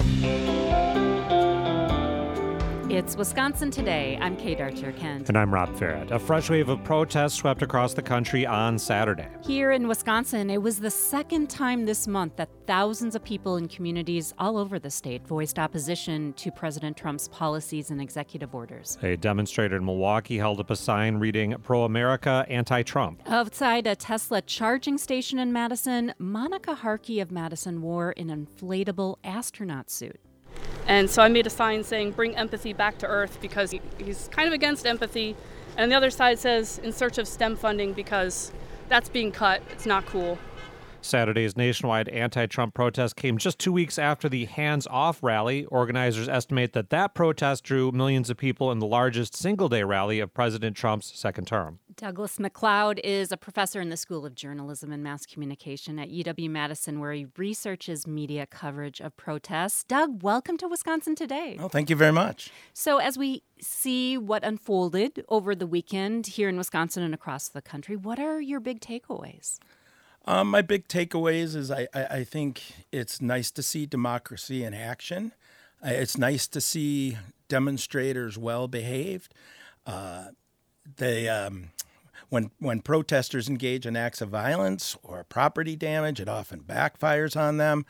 It's Wisconsin Today. I'm Kate Archer-Kent. And I'm Rob Farrett. A fresh wave of protests swept across the country on Saturday. Here in Wisconsin, it was the second time this month that thousands of people in communities all over the state voiced opposition to President Trump's policies and executive orders. A demonstrator in Milwaukee held up a sign reading Pro-America, Anti-Trump. Outside a Tesla charging station in Madison, Monica Harkey of Madison wore an inflatable astronaut suit. And so I made a sign saying, bring empathy back to Earth, because he's kind of against empathy. And the other side says, in search of STEM funding, because that's being cut. It's not cool. Saturday's nationwide anti-Trump protest came just 2 weeks after the Hands Off rally. Organizers estimate that protest drew millions of people in the largest single-day rally of President Trump's second term. Douglas McLeod is a professor in the School of Journalism and Mass Communication at UW-Madison, where he researches media coverage of protests. Doug, welcome to Wisconsin Today. Oh, thank you very much. So as we see what unfolded over the weekend here in Wisconsin and across the country, what are your big takeaways? My big takeaways is I think it's nice to see democracy in action. It's nice to see demonstrators well behaved. When protesters engage in acts of violence or property damage, it often backfires on them.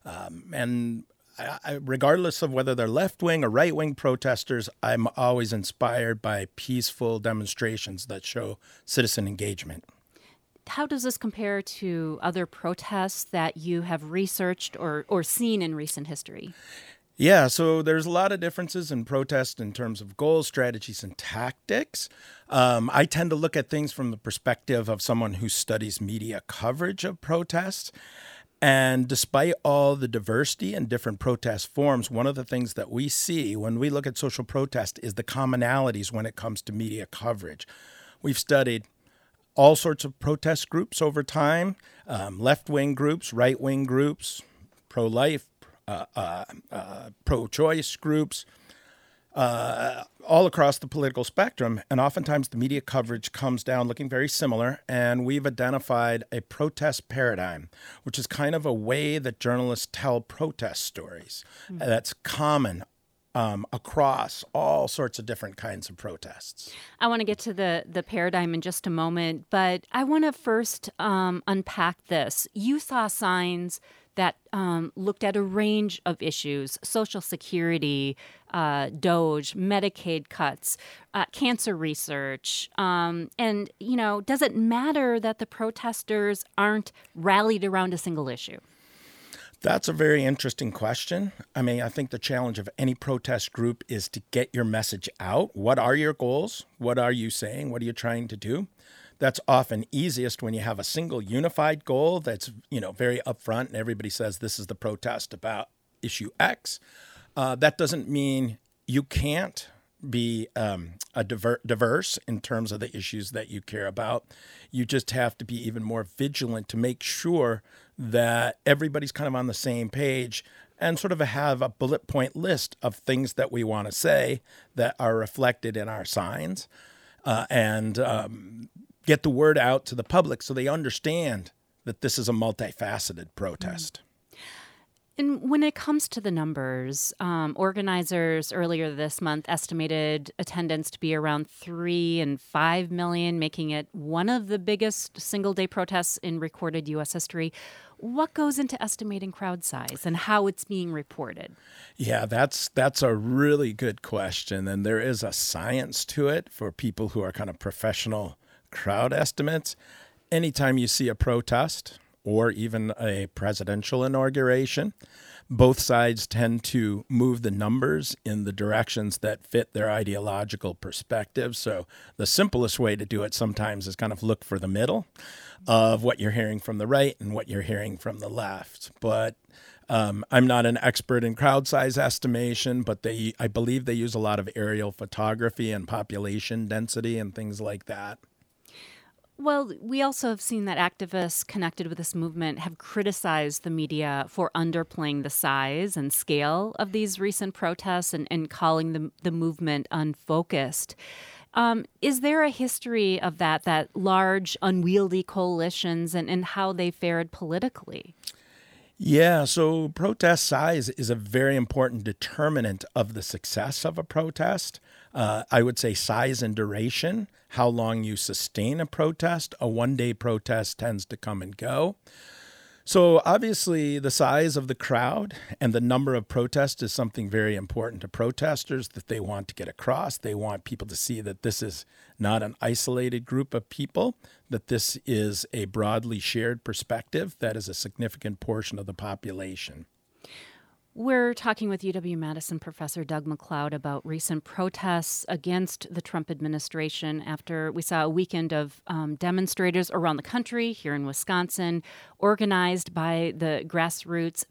Regardless of whether they're left-wing or right-wing protesters, I'm always inspired by peaceful demonstrations that show citizen engagement. How does this compare to other protests that you have researched or seen in recent history? Yeah, so there's a lot of differences in protest in terms of goals, strategies, and tactics. I tend to look at things from the perspective of someone who studies media coverage of protests. And despite all the diversity and different protest forms, one of the things that we see when we look at social protest is the commonalities when it comes to media coverage. We've studied all sorts of protest groups over time, left-wing groups, right-wing groups, pro-life, pro-choice groups, all across the political spectrum. And oftentimes the media coverage comes down looking very similar. And we've identified a protest paradigm, which is kind of a way that journalists tell protest stories. That's common across all sorts of different kinds of protests. I want to get to the paradigm in just a moment, but I want to first unpack this. You saw signs that looked at a range of issues: Social Security, DOGE, Medicaid cuts, cancer research. And, does it matter that the protesters aren't rallied around a single issue? That's a very interesting question. I think the challenge of any protest group is to get your message out. What are your goals? What are you saying? What are you trying to do? That's often easiest when you have a single unified goal that's, very upfront and everybody says this is the protest about issue X. That doesn't mean you can't be diverse in terms of the issues that you care about. You just have to be even more vigilant to make sure that everybody's kind of on the same page and sort of have a bullet point list of things that we want to say that are reflected in our signs, and get the word out to the public so they understand that this is a multifaceted protest. And when it comes to the numbers, organizers earlier this month estimated attendance to be around 3 and 5 million, making it one of the biggest single-day protests in recorded U.S. history. What goes into estimating crowd size and how it's being reported? Yeah, that's a really good question, and there is a science to it for people who are kind of professional crowd estimates. Anytime you see a protest or even a presidential inauguration, both sides tend to move the numbers in the directions that fit their ideological perspective. So the simplest way to do it sometimes is kind of look for the middle of what you're hearing from the right and what you're hearing from the left. But I'm not an expert in crowd size estimation, but I believe they use a lot of aerial photography and population density and things like that. Well, we also have seen that activists connected with this movement have criticized the media for underplaying the size and scale of these recent protests and calling the movement unfocused. Is there a history of that large, unwieldy coalitions and how they fared politically? Yeah, so protest size is a very important determinant of the success of a protest. I would say size and duration, how long you sustain a protest. A one-day protest tends to come and go. So obviously the size of the crowd and the number of protests is something very important to protesters that they want to get across. They want people to see that this is not an isolated group of people, that this is a broadly shared perspective that is a significant portion of the population. We're talking with UW-Madison professor Doug McLeod about recent protests against the Trump administration after we saw a weekend of demonstrators around the country, here in Wisconsin, organized by the grassroots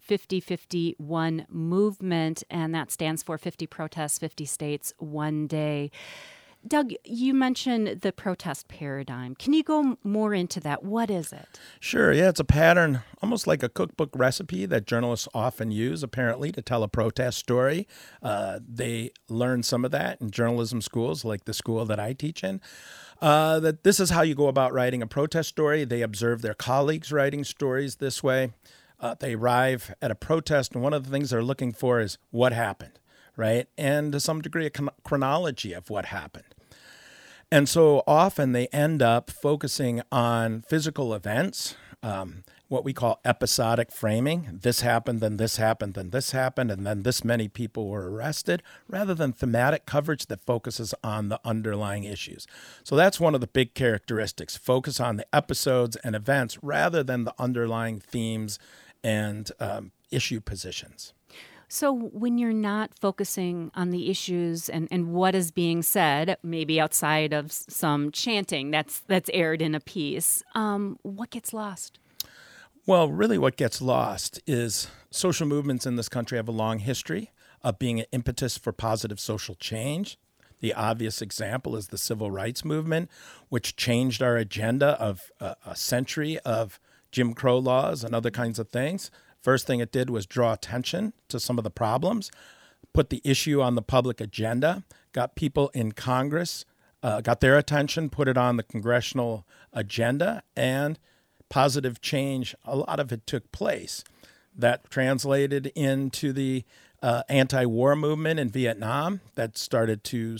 50-51 movement, and that stands for 50 protests, 50 states, one day. Doug, you mentioned the protest paradigm. Can you go more into that? What is it? Sure. Yeah, it's a pattern, almost like a cookbook recipe that journalists often use, apparently, to tell a protest story. They learn some of that in journalism schools, like the school that I teach in. That this is how you go about writing a protest story. They observe their colleagues writing stories this way. They arrive at a protest, and one of the things they're looking for is what happened, right? And to some degree, a chronology of what happened. And so often they end up focusing on physical events, what we call episodic framing. This happened, then this happened, then this happened, and then this many people were arrested, rather than thematic coverage that focuses on the underlying issues. So that's one of the big characteristics, focus on the episodes and events rather than the underlying themes and issue positions. So when you're not focusing on the issues and what is being said, maybe outside of some chanting that's aired in a piece, what gets lost? Well, really what gets lost is social movements in this country have a long history of being an impetus for positive social change. The obvious example is the civil rights movement, which changed our agenda of a century of Jim Crow laws and other kinds of things. First thing it did was draw attention to some of the problems, put the issue on the public agenda, got people in Congress, got their attention, put it on the congressional agenda, and positive change, a lot of it took place. That translated into the anti-war movement in Vietnam that started to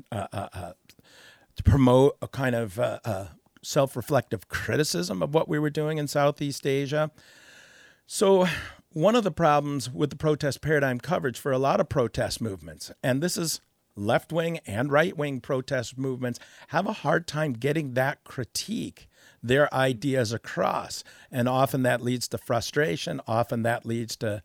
promote a kind of self-reflective criticism of what we were doing in Southeast Asia. So one of the problems with the protest paradigm coverage for a lot of protest movements, and this is left-wing and right-wing protest movements, have a hard time getting that critique, their ideas across. And often that leads to frustration. Often that leads to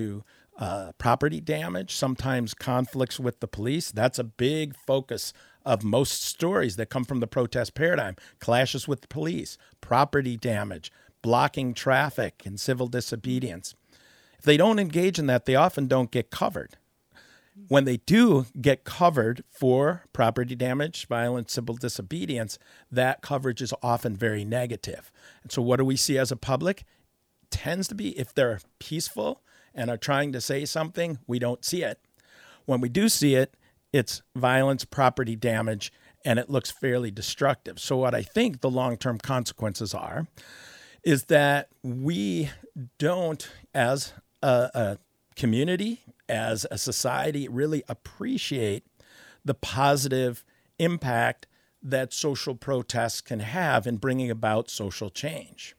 property damage, sometimes conflicts with the police. That's a big focus of most stories that come from the protest paradigm. Clashes with the police, property damage, blocking traffic, and civil disobedience. If they don't engage in that, they often don't get covered. When they do get covered for property damage, violence, civil disobedience, that coverage is often very negative. And so what do we see as a public? It tends to be, if they're peaceful and are trying to say something, we don't see it. When we do see it, it's violence, property damage, and it looks fairly destructive. So what I think the long-term consequences are is that we don't, as a community, as a society, really appreciate the positive impact that social protests can have in bringing about social change.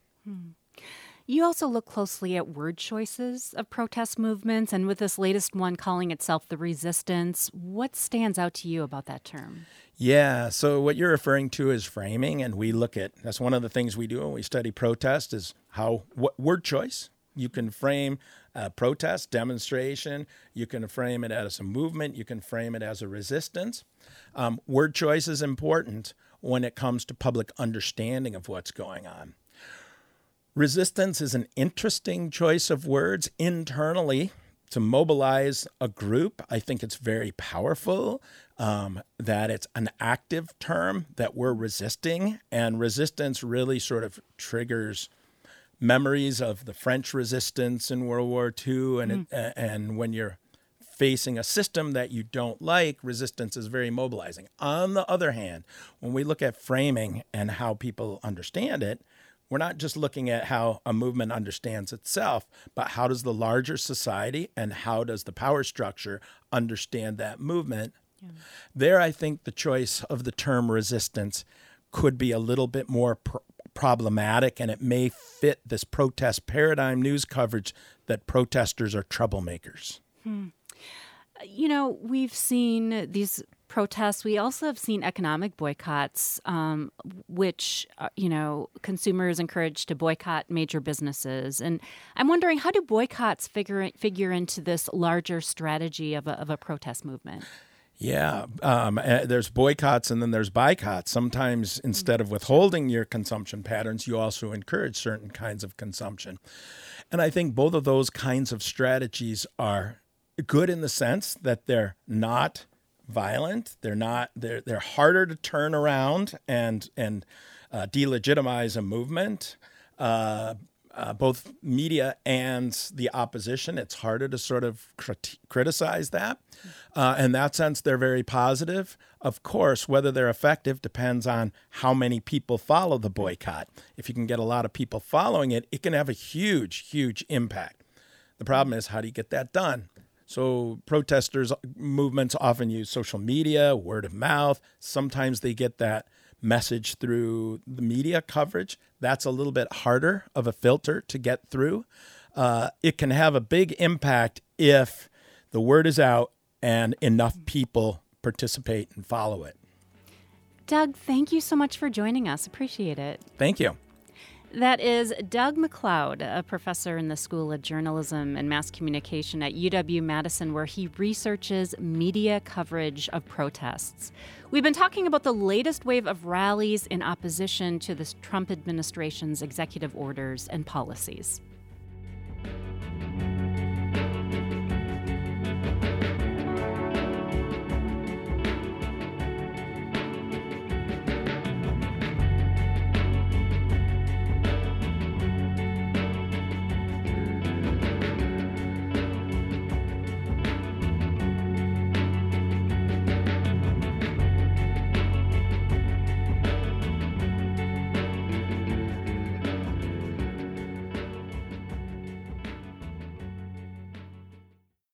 You also look closely at word choices of protest movements, and with this latest one calling itself the resistance, what stands out to you about that term? Yeah, so what you're referring to is framing, and we look at, that's one of the things we do when we study protest is what word choice. You can frame a protest, demonstration, you can frame it as a movement, you can frame it as a resistance. Word choice is important when it comes to public understanding of what's going on. Resistance is an interesting choice of words internally to mobilize a group. I think it's very powerful, that it's an active term, that we're resisting, and resistance really sort of triggers memories of the French resistance in World War II, and when you're facing a system that you don't like, resistance is very mobilizing. On the other hand, when we look at framing and how people understand it, We're not just looking at how a movement understands itself, but how does the larger society and how does the power structure understand that movement? Yeah. There, I think the choice of the term resistance could be a little bit more problematic, and it may fit this protest paradigm news coverage that protesters are troublemakers. You know, we've seen these protests. We also have seen economic boycotts, which, consumers encouraged to boycott major businesses. And I'm wondering, how do boycotts figure into this larger strategy of a protest movement? Yeah, there's boycotts and then there's boycotts. Sometimes instead of withholding your consumption patterns, you also encourage certain kinds of consumption. And I think both of those kinds of strategies are good in the sense that they're not violent. They're harder to turn around and delegitimize a movement. Both media and the opposition, it's harder to sort of criticize that. In that sense, they're very positive. Of course, whether they're effective depends on how many people follow the boycott. If you can get a lot of people following it, it can have a huge, huge impact. The problem is, how do you get that done? So protesters movements often use social media, word of mouth. Sometimes they get that message through the media coverage. That's a little bit harder of a filter to get through. It can have a big impact if the word is out and enough people participate and follow it. Doug, thank you so much for joining us. Appreciate it. Thank you. That is Doug McLeod, a professor in the School of Journalism and Mass Communication at UW-Madison, where he researches media coverage of protests. We've been talking about the latest wave of rallies in opposition to the Trump administration's executive orders and policies.